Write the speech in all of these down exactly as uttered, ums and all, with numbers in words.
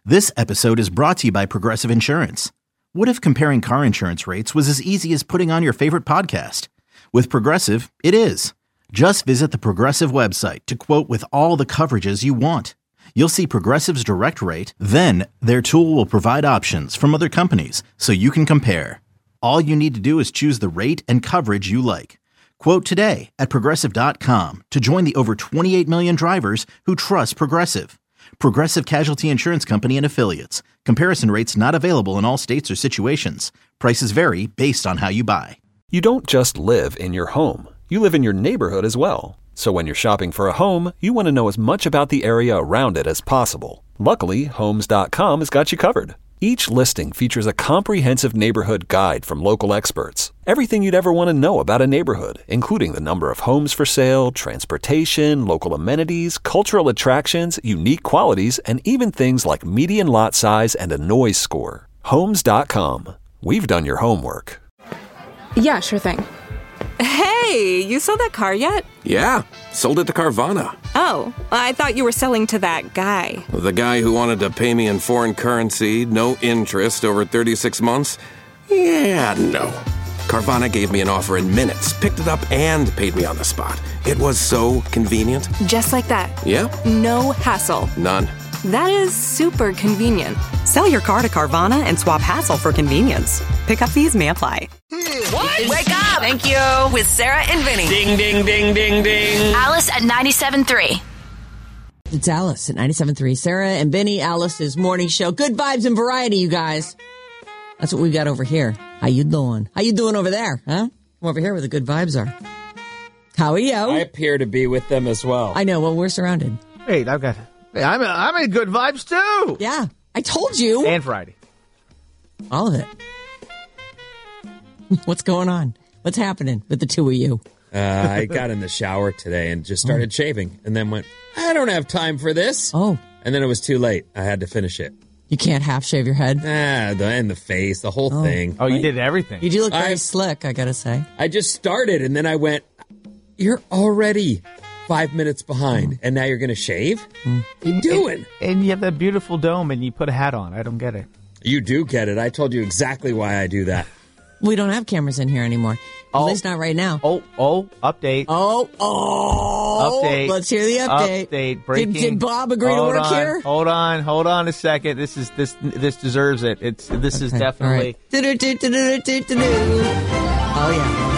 This episode is brought to you by Progressive Insurance. What if comparing car insurance rates was as easy as putting on your favorite podcast? With Progressive, it is. Just visit the Progressive website to quote with all the coverages you want. You'll see Progressive's direct rate, then their tool will provide options from other companies so you can compare. All you need to do is choose the rate and coverage you like. Quote today at Progressive dot com to join the over twenty-eight million drivers who trust Progressive. Progressive Casualty Insurance Company and Affiliates. Comparison rates not available in all states or situations. Prices vary based on how you buy. You don't just live in your home. You live in your neighborhood as well. So when you're shopping for a home, you want to know as much about the area around it as possible. Luckily, Homes dot com has got you covered. Each listing features a comprehensive neighborhood guide from local experts. Everything you'd ever want to know about a neighborhood, including the number of homes for sale, transportation, local amenities, cultural attractions, unique qualities, and even things like median lot size and a noise score. Homes dot com. We've done your homework. Yeah, sure thing. Hey, you sold that car yet? Yeah, sold it to Carvana. Oh, I thought you were selling to that guy. The guy who wanted to pay me in foreign currency, no interest, over thirty-six months? Yeah, no. Carvana gave me an offer in minutes, picked it up, and paid me on the spot. It was so convenient. Just like that. Yep. No hassle. None. That is super convenient. Sell your car to Carvana and swap hassle for convenience. Pickup fees may apply. What? Wake up! Thank you. With Sarah and Vinny. Ding, ding, ding, ding, ding. Alice at ninety-seven point three. It's Alice at ninety-seven point three. Sarah and Vinny, Alice's morning show. Good vibes and variety, you guys. That's what we got over here. How you doing? How you doing over there, huh? Come over here where the good vibes are. How are you? I appear to be with them as well. I know. Well, we're surrounded. Wait, I've got... Hey, I'm, I'm in good vibes, too. Yeah, I told you. And Friday. All of it. What's going on? What's happening with the two of you? Uh, I got in the shower today and just started oh. shaving and then went, I don't have time for this. Oh. And then it was too late. I had to finish it. You can't half shave your head? Ah, the, and the face, the whole oh. thing. Oh, you did everything. You do look very I, slick, I gotta say. I just started and then I went, you're already five minutes behind, mm. and now you're going to shave? Mm. What are you doing? And, and you have that beautiful dome, and you put a hat on. I don't get it. You do get it. I told you exactly why I do that. We don't have cameras in here anymore. Oh, At least not right now. Oh, oh, update. Oh, oh. Update. Let's hear the update. Update. Breaking. Did, did Bob agree hold to work on, here? Hold on. Hold on a second. This is this this deserves it. It's This okay. is definitely. Right. Oh, yeah.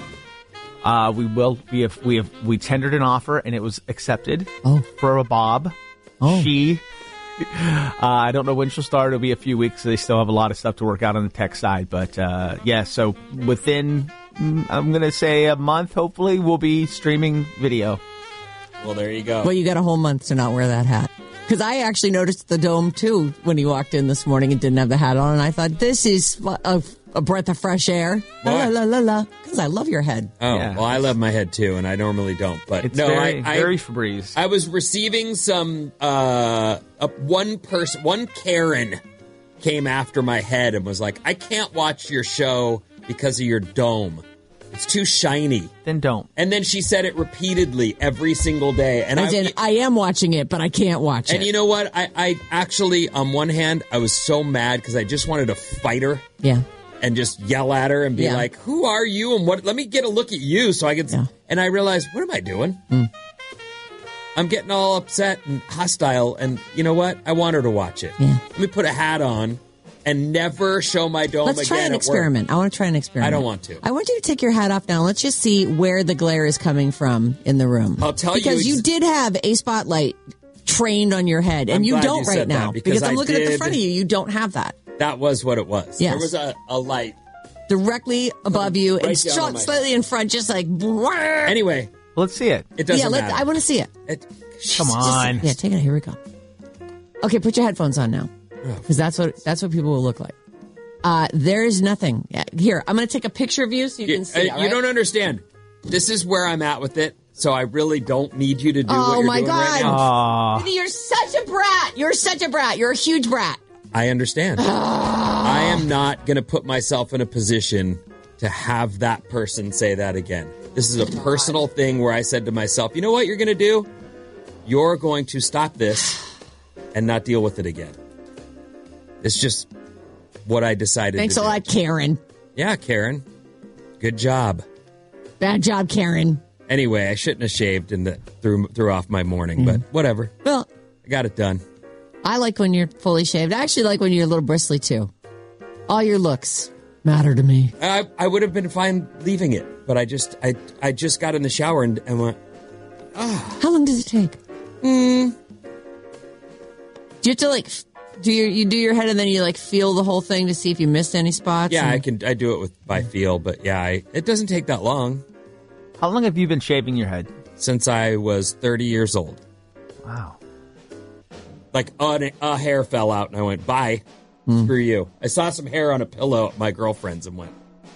Uh, we will. We have. We have. We tendered an offer, and it was accepted. Oh. For a Bob. Oh. She. Uh, I don't know when she'll start. It'll be a few weeks. So they still have a lot of stuff to work out on the tech side, but uh, yeah. So within, I'm gonna say a month. Hopefully, we'll be streaming video. Well, there you go. Well, you got a whole month to not wear that hat. Because I actually noticed the dome too when he walked in this morning and didn't have the hat on, and I thought this is a, a breath of fresh air. La la la la. Because I love your head. Oh, yeah. Well, I love my head too, and I normally don't. But it's no, very, I, I, very Febreze. I was receiving some. Uh, a, one person, one Karen, came after my head and was like, "I can't watch your show because of your dome. It's too shiny." Then don't. And then she said it repeatedly every single day. And As I, in, I am watching it, but I can't watch and it. And you know what? I, I actually, on one hand, I was so mad because I just wanted to fight her. Yeah. And just yell at her and be yeah. like, who are you? And what? Let me get a look at you so I can. Yeah. And I realized, what am I doing? Mm. I'm getting all upset and hostile. And you know what? I want her to watch it. Yeah. Let me put a hat on and never show my dome Let's again. try an experiment. Work. I want to try an experiment. I don't want to. I want you to take your hat off now. Let's just see where the glare is coming from in the room. I'll tell because you. Because you did have a spotlight trained on your head, and I'm you don't you right now. Because, because I'm I looking did, at the front of you. You don't have that. That was what it was. Yes. There was a, a light. Directly above you right and shot slightly head. in front, just like. Anyway. Let's see it. It doesn't yeah, matter. I want to see it. it Come on. Just, yeah, take it. Here we go. Okay, put your headphones on now. Because that's what, that's what people will look like. Uh, there is nothing. Here, I'm going to take a picture of you so you, you can see uh, it. You right? don't understand. This is where I'm at with it, so I really don't need you to do oh what you're my doing God. right now. Vinny, you're such a brat. You're such a brat. You're a huge brat. I understand. I am not going to put myself in a position to have that person say that again. This is a God. personal thing where I said to myself, you know what you're going to do? You're going to stop this and not deal with it again. It's just what I decided Thanks to a do. lot, Karen. Yeah, Karen. Good job. Bad job, Karen. Anyway, I shouldn't have shaved and that threw, threw off my morning, Mm. but whatever. Well, I got it done. I like when you're fully shaved. I actually like when you're a little bristly, too. All your looks matter to me. I, I would have been fine leaving it, but I just I I just got in the shower and, and went, ah. How long does it take? Mm. Do you have to, like, do your, you do your head and then you, like, feel the whole thing to see if you missed any spots? Yeah, and... I can I do it with by feel, but yeah, I, it doesn't take that long. How long have you been shaving your head? Since I was thirty years old. Wow. Like, a, a hair fell out, and I went, bye. Mm. Screw you. I saw some hair on a pillow at my girlfriend's and went.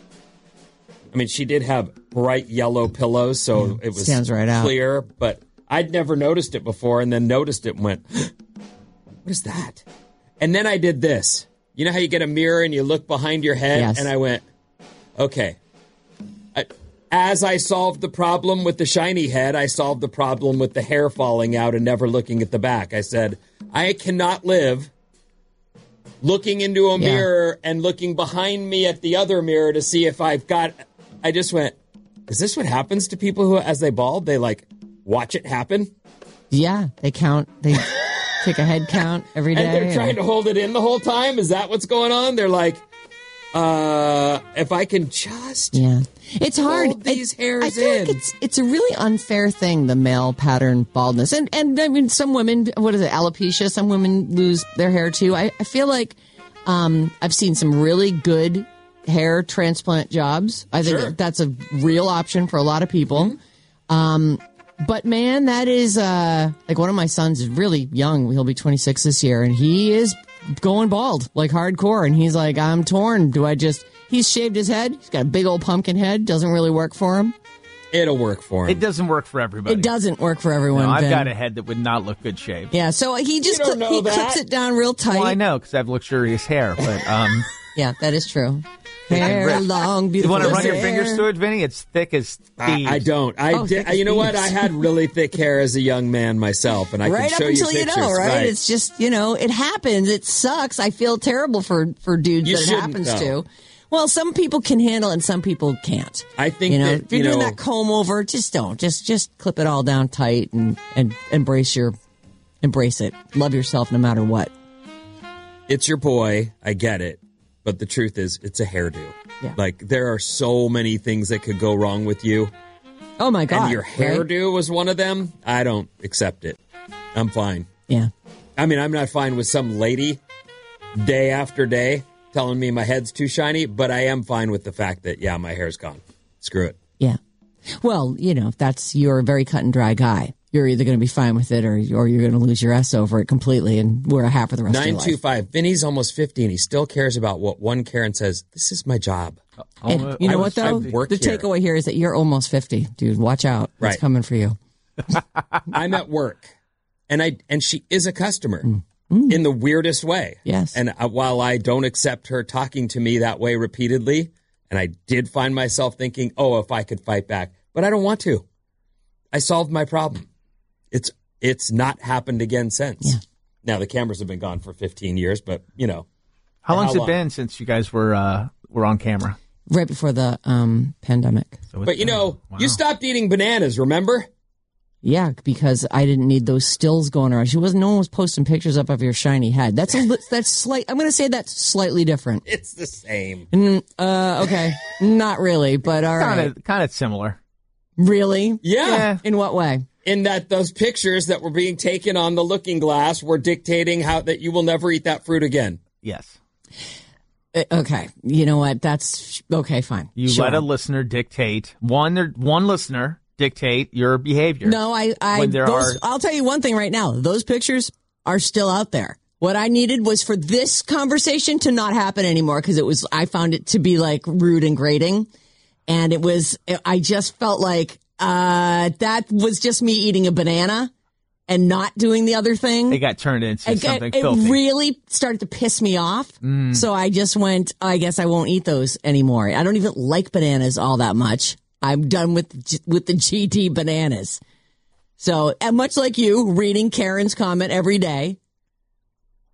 I mean, she did have bright yellow pillows, so yeah, it was stands right out. clear, but I'd never noticed it before, and then noticed it and went, what is that? And then I did this. You know how you get a mirror and you look behind your head? Yes. And I went, okay. I, as I solved the problem with the shiny head, I solved the problem with the hair falling out and never looking at the back. I said, I cannot live looking into a Yeah. mirror and looking behind me at the other mirror to see if I've got... I just went, is this what happens to people who, as they bald, they, like, watch it happen? Yeah, they count. They take a head count every day. And they're trying to hold it in the whole time? Is that what's going on? They're like, uh, if I can just... Yeah. It's hard. Hold these It- hairs I feel in. like it's it's a really unfair thing, the male pattern baldness. And and I mean, some women, what is it, alopecia? Some women lose their hair too. I, I feel like um, I've seen some really good hair transplant jobs. I think Sure. that's a real option for a lot of people. Um, but man, that is uh, like one of my sons is really young. He'll be twenty-six this year, and he is going bald, like hardcore. And he's like, I'm torn. Do I just... He's shaved his head. He's got a big old pumpkin head. Doesn't really work for him. It'll work for him. It doesn't work for everybody. It doesn't work for everyone. No, I've Ben. got a head that would not look good shaved. Yeah, so he just You don't clip, know he that. clips it down real tight. Well, I know because I have luxurious hair, but um, Yeah, that is true. Hair, long, you beautiful want to run your hair. fingers through it, Vinny? It's thick as I, thieves. I don't. I Oh, did. thick as You know what? thieves. I had really thick hair as a young man myself, and I Right can up show until you you, pictures. know, right? It's just, you know, it happens. It sucks. I feel terrible for, for dudes You that it shouldn't, happens though. to. Well, some people can handle it and some people can't. I think you know, that, if you're you doing know- that comb over, just don't. Just just clip it all down tight and, and embrace your embrace it. Love yourself no matter what. It's your boy. I get it. But the truth is, it's a hairdo. Yeah. Like, there are so many things that could go wrong with you. Oh my God. and your right? hairdo was one of them. I don't accept it. I'm fine. Yeah. I mean, I'm not fine with some lady day after day telling me my head's too shiny, but I am fine with the fact that, yeah, my hair's gone. Screw it. Yeah. Well, you know, that's, you're a very cut and dry guy. You're either going to be fine with it or, or you're going to lose your S over it completely and wear a hat for the rest of your nine two life. five. Vinny's almost fifty and he still cares about what one Karen says. This is my job. And you know I what, was- though? I work The here. takeaway here is that you're almost fifty, dude. Watch out. Right. It's coming for you. I'm at work, and I and she is a customer in the weirdest way. Yes. And uh, while I don't accept her talking to me that way repeatedly, and I did find myself thinking, oh, if I could fight back, but I don't want to. I solved my problem. It's it's not happened again since. Yeah. Now the cameras have been gone for fifteen years, but you know. How long's it long? been since you guys were uh, were on camera? Right before the um, pandemic. So it's But you been- know, wow. you stopped eating bananas, remember? Yeah, because I didn't need those stills going around. She wasn't. No one was posting pictures up of your shiny head. That's a li- that's slight. I'm going to say that's slightly different. It's the same. Mm, uh, okay, not really, but all right. kind of kind of similar. Really? Yeah. Yeah. In what way? In that those pictures that were being taken on the looking glass were dictating how that you will never eat that fruit again. Yes. Uh, okay, you know what? That's okay. Fine. You Sure. let a listener dictate one one listener dictate your behavior. No, I, I, When there those, are- I'll tell you one thing right now. Those pictures are still out there. What I needed was for this conversation to not happen anymore because it was, I found it to be like rude and grating. And it was, I just felt like, uh, that was just me eating a banana and not doing the other thing. It got turned into It, something it filthy. really started to piss me off. So I just went, I guess I won't eat those anymore. I don't even like bananas all that much. I'm done with with the G D bananas. So, and much like you, reading Karen's comment every day.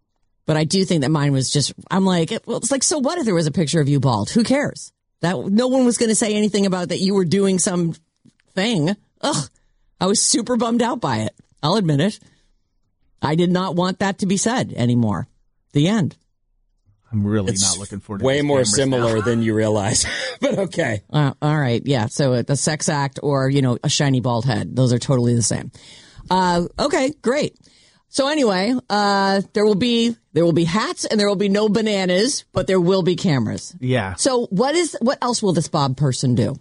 But I do think that mine was just, I'm like, well, it's like, so what if there was a picture of you bald? Who cares? That no one was going to say anything about that you were doing some thing. Ugh. I was super bummed out by it. I'll admit it. I did not want that to be said anymore. The end. I'm really It's not looking forward to way these more cameras similar now. than you realize. But okay. Uh, all right. Yeah. So the sex act or, you know, a shiny bald head. Those are totally the same. Uh, okay, great. So anyway, uh, there will be there will be hats and there will be no bananas, but there will be cameras. Yeah. So what is what else will this Bob person do?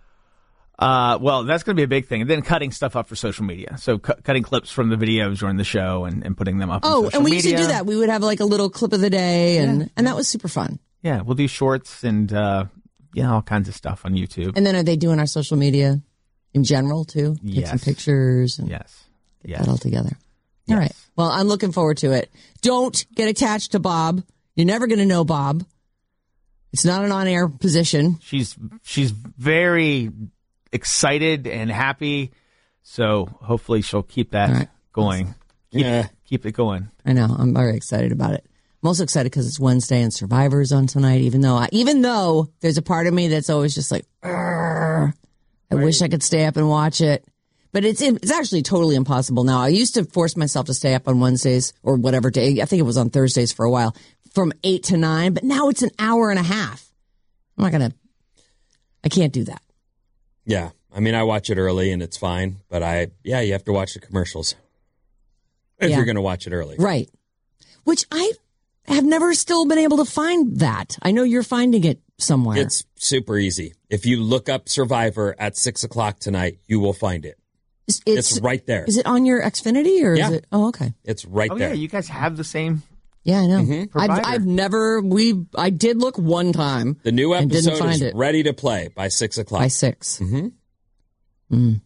Uh, well, that's going to be a big thing. And then cutting stuff up for social media. So cu- cutting clips from the videos during the show and, and putting them up on Oh, social and we media. used to do that. We would have like a little clip of the day, and, Yeah. and that was super fun. Yeah, we'll do shorts and, uh, yeah, all kinds of stuff on YouTube. And then are they doing our social media in general too? Take Yes. some pictures and Yes. get Yes. that all together. Yes. All right. Well, I'm looking forward to it. Don't get attached to Bob. You're never going to know Bob. It's not an on-air position. She's she's very excited and happy, so hopefully she'll keep that All right. going. Keep, Yeah. keep it going. I know. I'm very excited about it. I'm also excited because it's Wednesday and Survivor's on tonight. Even though, I, even though there's a part of me that's always just like, "Argh, I wish I could stay up and watch it. But it's it's actually totally impossible now. I used to force myself to stay up on Wednesdays or whatever day. I think it was on Thursdays for a while, from eight to nine. But now it's an hour and a half. I'm not gonna. I can't do that. Yeah. I mean, I watch it early and it's fine. But I, yeah, you have to watch the commercials if Yeah. you're going to watch it early. Right. Which I have never still been able to find that. I know you're finding it somewhere. It's super easy. If you look up Survivor at six o'clock tonight, you will find it. It's, It's right there. Is it on your Xfinity or Yeah. is it? Oh, okay. It's right Oh, there. yeah, you guys have the same. Yeah, I know. Mm-hmm. I've, Provider. I've never, we, I did look one time. The new and didn't episode find is it. ready to play by six o'clock. By six. Mm-hmm. Mm.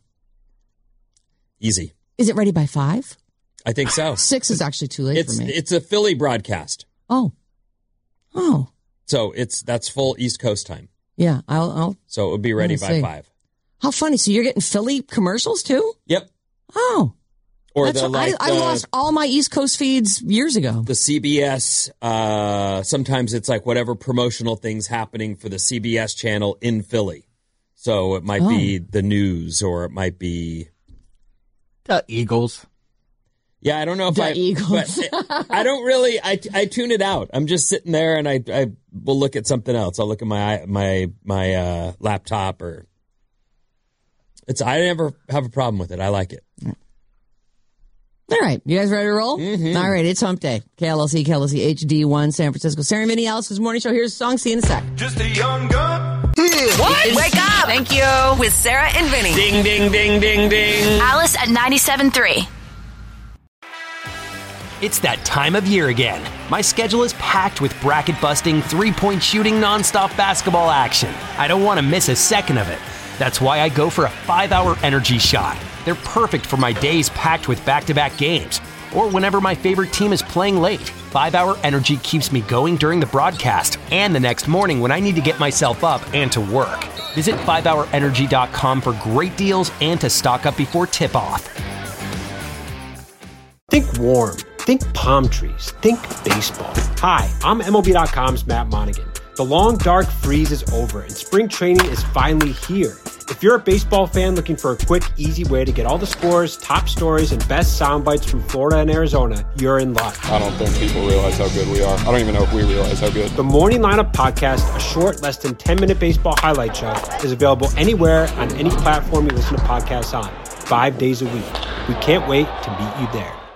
Easy. Is it ready by five? I think so. Six is actually too late It's for me. it's a Philly broadcast, Oh. Oh. so it's that's full East Coast time. Yeah, I'll, I'll, So it would be ready Let me by see. five. how funny. So you're getting Philly commercials too? Yep. Oh. Or That's the what- like I, I the, lost all my East Coast feeds years ago. the C B S. Uh, sometimes it's like whatever promotional things happening for the C B S channel in Philly. So it might be the news, or it might be. The Eagles. Yeah, I don't know if The I. Eagles. But I don't really. I, I tune it out. I'm just sitting there, and I I will look at something else. I'll look at my my my uh, laptop, or it's. I never have a problem with it. I like it. All right. You guys ready to roll? Mm-hmm. All right. It's hump day. K L S E, K L S E H D one, San Francisco. Sarah and Vinny, Alice's morning show. Here's a song. See you in a sec. Just a young gun. What? Wake up! Thank you. With Sarah and Vinny. Ding ding ding ding ding. Alice at ninety-seven point three. It's that time of year again. My schedule is packed with bracket-busting, three-point shooting, nonstop basketball action. I don't want to miss a second of it. That's why I go for a five-hour energy shot. They're perfect for my days packed with back-to-back games, or whenever my favorite team is playing late. five-hour energy keeps me going during the broadcast and the next morning when I need to get myself up and to work. Visit five hour energy dot com for great deals and to stock up before tip-off. Think warm. Think palm trees. Think baseball. Hi, I'm M L B dot com's Matt Monaghan. The long, dark freeze is over, and spring training is finally here. If you're a baseball fan looking for a quick, easy way to get all the scores, top stories, and best sound bites from Florida and Arizona, you're in luck. I don't think people realize how good we are. I don't even know if we realize how good. The Morning Lineup Podcast, a short, less than ten-minute baseball highlight show, is available anywhere on any platform you listen to podcasts on, five days a week. We can't wait to meet you there.